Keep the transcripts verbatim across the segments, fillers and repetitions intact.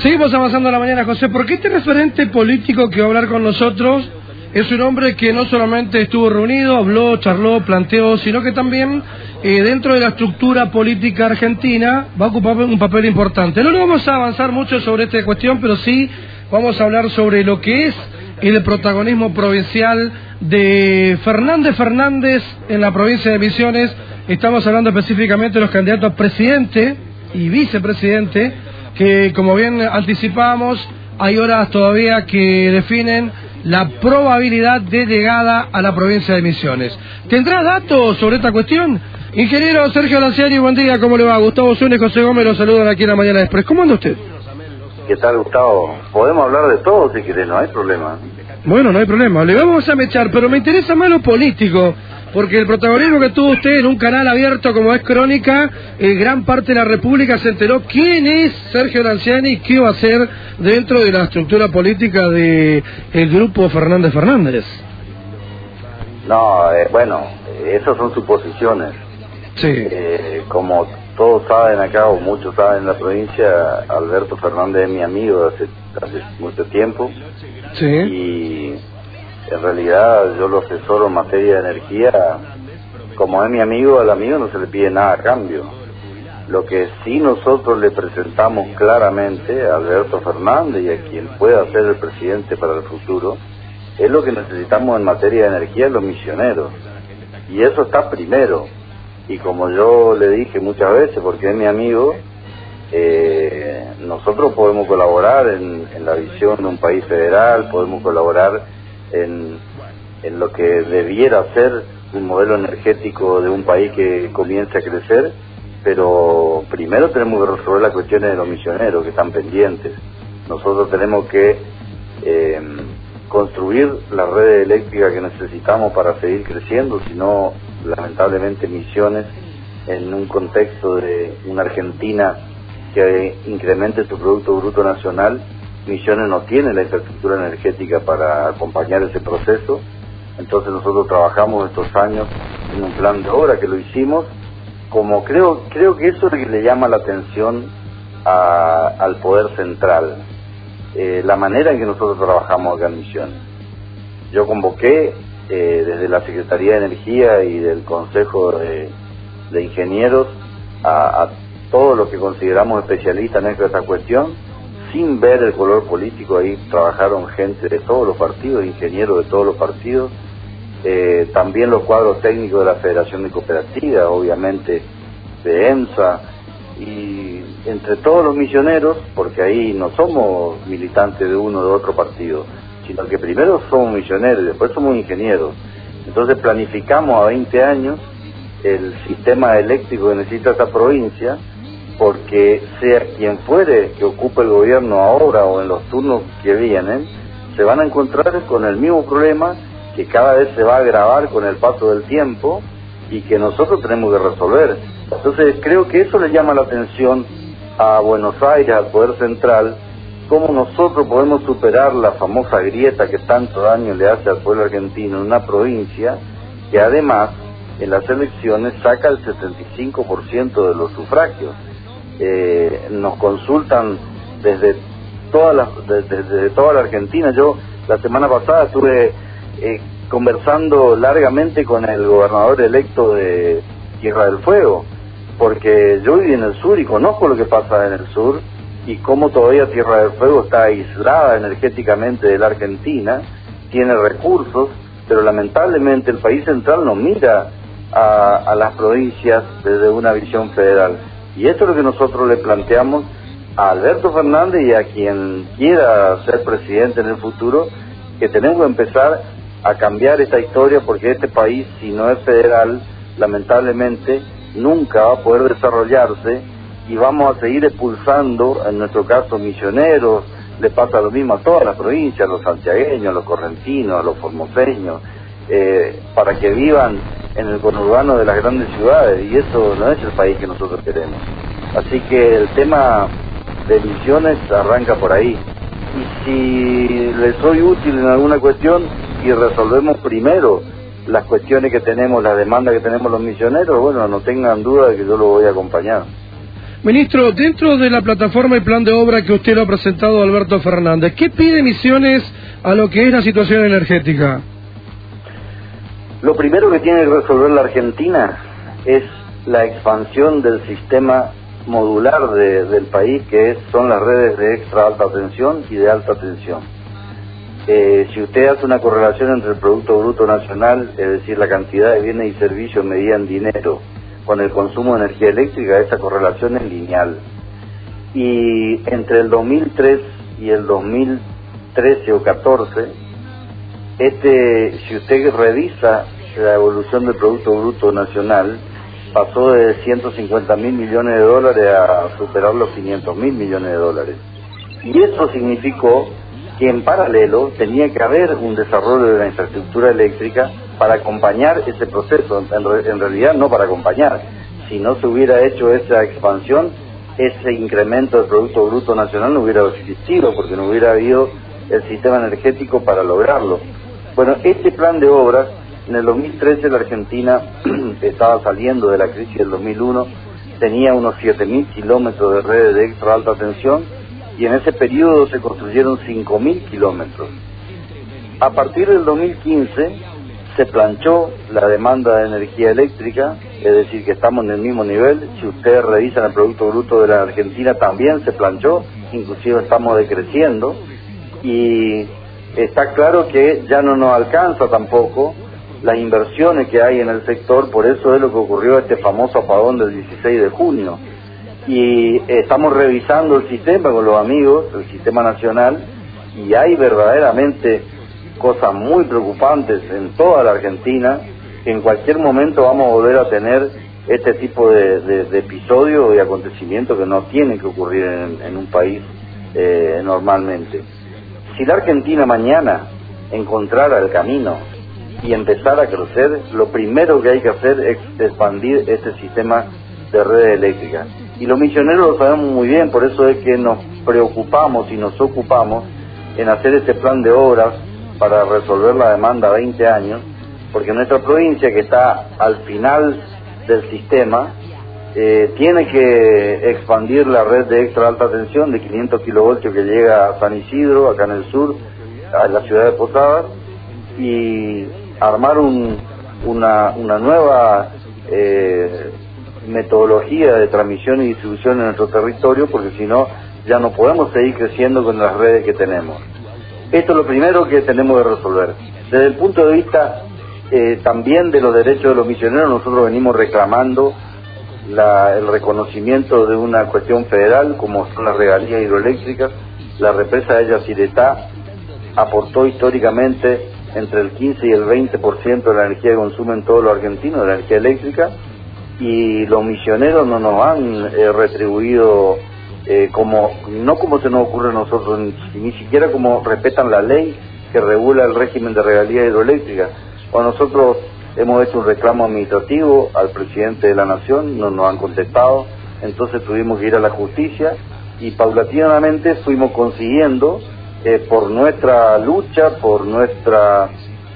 Seguimos avanzando a la mañana, José, porque este referente político que va a hablar con nosotros es un hombre que no solamente estuvo reunido, habló, charló, planteó, sino que también eh, dentro de la estructura política argentina va a ocupar un papel importante. No, no vamos a avanzar mucho sobre esta cuestión, pero sí vamos a hablar sobre lo que es el protagonismo provincial de Fernández Fernández en la provincia de Misiones. Estamos hablando específicamente de los candidatos a presidente y vicepresidente, que como bien anticipamos, hay horas todavía que definen la probabilidad de llegada a la provincia de Misiones. ¿Tendrá datos sobre esta cuestión? Ingeniero Sergio Lanciani, buen día, ¿cómo le va? Gustavo Zunes, José Gómez, los saludan aquí en la Mañana Express. ¿Cómo anda usted? ¿Qué tal, Gustavo? Podemos hablar de todo si querés, no hay problema. Bueno, no hay problema, le vamos a mechar, pero me interesa más lo político, porque el protagonismo que tuvo usted en un canal abierto como es Crónica, eh, gran parte de la República se enteró quién es Sergio Lanciani y qué va a hacer dentro de la estructura política de el grupo Fernández Fernández. No, eh, bueno, esas son suposiciones. Sí. Eh, como todos saben acá, o muchos saben en la provincia, Alberto Fernández es mi amigo de hace, hace mucho tiempo. Sí. Y en realidad yo lo asesoro en materia de energía. Como es mi amigo, al amigo no se le pide nada a cambio. Lo que sí nosotros le presentamos claramente a Alberto Fernández y a quien pueda ser el presidente para el futuro, es lo que necesitamos en materia de energía en los misioneros. Y eso está primero. Y como yo le dije muchas veces, porque es mi amigo, eh, nosotros podemos colaborar en, en la visión de un país federal, podemos colaborar en, en lo que debiera ser un modelo energético de un país que comience a crecer, pero primero tenemos que resolver las cuestiones de los misioneros que están pendientes. Nosotros tenemos que eh, construir la red eléctrica que necesitamos para seguir creciendo, si no, lamentablemente Misiones, en un contexto de una Argentina que incremente su Producto Bruto Nacional, Misiones no tiene la infraestructura energética para acompañar ese proceso. Entonces nosotros trabajamos estos años en un plan de obra que lo hicimos, como creo creo que eso es lo que le llama la atención a, al Poder Central, eh, la manera en que nosotros trabajamos acá en Misiones. Yo convoqué eh, desde la Secretaría de Energía y del Consejo de, de Ingenieros a, a todos los que consideramos especialistas en esta cuestión, sin ver el color político. Ahí trabajaron gente de todos los partidos, ingenieros de todos los partidos, eh, también los cuadros técnicos de la Federación de Cooperativas, obviamente de EMSA, y entre todos los misioneros, porque ahí no somos militantes de uno o de otro partido, sino que primero somos misioneros y después somos ingenieros. Entonces planificamos a veinte años el sistema eléctrico que necesita esta provincia, porque sea quien fuere que ocupe el gobierno ahora o en los turnos que vienen, se van a encontrar con el mismo problema que cada vez se va a agravar con el paso del tiempo y que nosotros tenemos que resolver. Entonces creo que eso le llama la atención a Buenos Aires, al Poder Central, cómo nosotros podemos superar la famosa grieta que tanto daño le hace al pueblo argentino en una provincia que además en las elecciones saca el setenta y cinco por ciento de los sufragios. Eh, nos consultan desde toda la, desde, desde toda la Argentina. Yo la semana pasada estuve eh, conversando largamente con el gobernador electo de Tierra del Fuego, porque yo viví en el sur y conozco lo que pasa en el sur y cómo todavía Tierra del Fuego está aislada energéticamente de la Argentina, tiene recursos, pero lamentablemente el país central no mira a, a las provincias desde una visión federal. Y esto es lo que nosotros le planteamos a Alberto Fernández y a quien quiera ser presidente en el futuro, que tenemos que empezar a cambiar esta historia, porque este país, si no es federal, lamentablemente nunca va a poder desarrollarse y vamos a seguir expulsando, en nuestro caso, misioneros. Le pasa lo mismo a todas las provincias, a los santiagueños, a los correntinos, a los formoseños, eh, para que vivan en el conurbano de las grandes ciudades, y eso no es el país que nosotros queremos. Así que el tema de Misiones arranca por ahí. Y si les soy útil en alguna cuestión y resolvemos primero las cuestiones que tenemos, las demandas que tenemos los misioneros, bueno, no tengan duda de que yo lo voy a acompañar. Ministro, dentro de la plataforma y plan de obra que usted lo ha presentado a Alberto Fernández, ¿qué pide Misiones a lo que es la situación energética? Lo primero que tiene que resolver la Argentina es la expansión del sistema modular de, del país, que es, son las redes de extra alta tensión y de alta tensión. Eh, si usted hace una correlación entre el Producto Bruto Nacional, es decir, la cantidad de bienes y servicios medida en dinero, con el consumo de energía eléctrica, esa correlación es lineal. Y entre el dos mil tres y el dos mil trece o catorce, este, si usted revisa la evolución del Producto Bruto Nacional, pasó de ciento cincuenta mil millones de dólares a superar los quinientos mil millones de dólares. Y eso significó que en paralelo tenía que haber un desarrollo de la infraestructura eléctrica para acompañar ese proceso. En, re, en realidad no para acompañar. Si no se hubiera hecho esa expansión, ese incremento del Producto Bruto Nacional no hubiera existido, porque no hubiera habido el sistema energético para lograrlo. Bueno, este plan de obras, en el dos mil trece la Argentina estaba saliendo de la crisis del dos mil uno, tenía unos siete mil kilómetros de redes de extra alta tensión, y en ese periodo se construyeron cinco mil kilómetros. A partir del dos mil quince se planchó la demanda de energía eléctrica, es decir, que estamos en el mismo nivel. Si ustedes revisan el Producto Bruto de la Argentina, también se planchó, inclusive estamos decreciendo, y está claro que ya no nos alcanza tampoco las inversiones que hay en el sector. Por eso es lo que ocurrió este famoso apagón del dieciséis de junio. Y estamos revisando el sistema con los amigos, el sistema nacional, y hay verdaderamente cosas muy preocupantes en toda la Argentina, que en cualquier momento vamos a volver a tener este tipo de, de, de episodios y acontecimientos que no tienen que ocurrir en, en un país eh, normalmente. Si la Argentina mañana encontrara el camino y empezara a crecer, lo primero que hay que hacer es expandir este sistema de redes eléctricas. Y los misioneros lo sabemos muy bien, por eso es que nos preocupamos y nos ocupamos en hacer este plan de obras para resolver la demanda a veinte años, porque nuestra provincia, que está al final del sistema, eh, tiene que expandir la red de extra alta tensión de quinientos kilovoltios que llega a San Isidro, acá en el sur, a la ciudad de Posadas, y armar un, una, una nueva eh, metodología de transmisión y distribución en nuestro territorio, porque si no, ya no podemos seguir creciendo con las redes que tenemos. Esto es lo primero que tenemos que resolver. Desde el punto de vista eh, también de los derechos de los misioneros, nosotros venimos reclamando la, el reconocimiento de una cuestión federal, como son las regalías hidroeléctricas. La represa de Yacyretá aportó históricamente entre el quince y el veinte por ciento de la energía que consumen todos los argentinos, de la energía eléctrica, y los misioneros no nos han eh, retribuido eh, como, no como se nos ocurre a nosotros, ni, ni siquiera como respetan la ley que regula el régimen de regalía hidroeléctrica. Cuando nosotros hemos hecho un reclamo administrativo al presidente de la Nación, no nos han contestado, entonces tuvimos que ir a la justicia y paulatinamente fuimos consiguiendo, eh, por nuestra lucha, por nuestra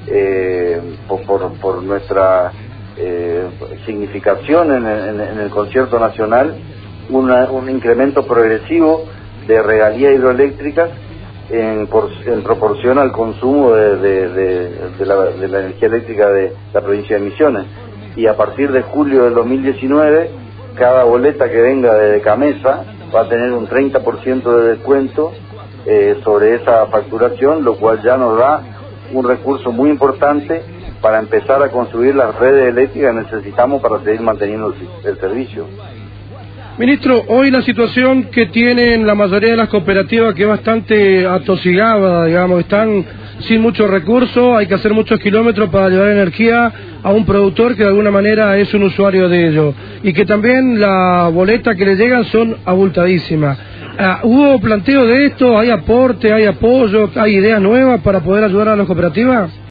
eh, por, por, por nuestra eh, significación en el, en el concierto nacional, una, un incremento progresivo de regalías hidroeléctricas en, por, en proporción al consumo de, de, de, de, la, de la energía eléctrica de la provincia de Misiones. Y a partir de julio del dos mil diecinueve, cada boleta que venga de Camesa va a tener un treinta por ciento de descuento eh, sobre esa facturación, lo cual ya nos da un recurso muy importante para empezar a construir las redes eléctricas que necesitamos para seguir manteniendo el, el servicio. Ministro, hoy la situación que tienen la mayoría de las cooperativas, que es bastante atosigada, digamos, están sin muchos recursos, hay que hacer muchos kilómetros para llevar energía a un productor que de alguna manera es un usuario de ello, y que también las boletas que le llegan son abultadísimas. Uh, ¿Hubo planteo de esto? ¿Hay aporte, hay apoyo, hay ideas nuevas para poder ayudar a las cooperativas?